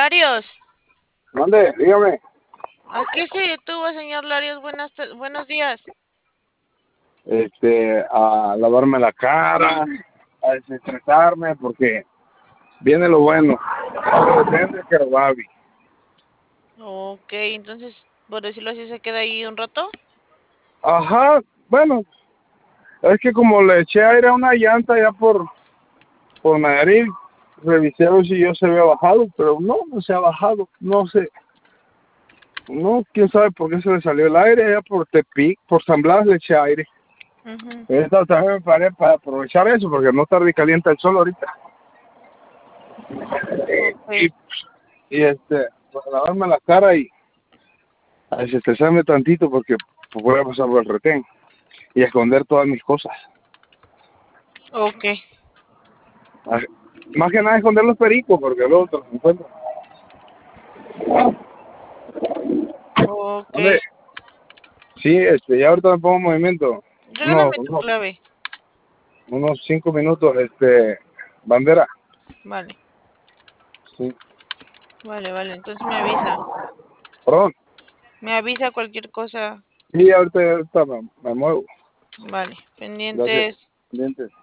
Larios. ¿Dónde? Dígame. ¿A qué se detuvo, señor Larios? Buenos días. A lavarme la cara, a desestresarme, porque viene lo bueno. Depende que lo va. Ok, entonces, por decirlo así, ¿se queda ahí un rato? Ajá, bueno, es que como le eché aire a una llanta ya por Nayarit, revisé a ver si yo se había bajado, pero no se ha bajado, no sé. No, quién sabe por qué se le salió el aire, allá por Tepic, por San Blas le eché aire. Esta otra vez me paré para aprovechar eso, porque no tarde y calienta el sol ahorita. Okay. Y para lavarme la cara y a desestresarme tantito, porque voy a pasar por el retén y a esconder todas mis cosas. Ok. Más que nada esconder los pericos, porque luego te los encuentro. Ok. ¿Dónde? Sí, ya ahorita me pongo en movimiento. Regálame tu clave. Unos 5 minutos, bandera. Vale. Sí. Vale, entonces me avisa. Perdón. Me avisa cualquier cosa. Sí, ahorita me muevo. Vale, Gracias. pendientes. Pendientes.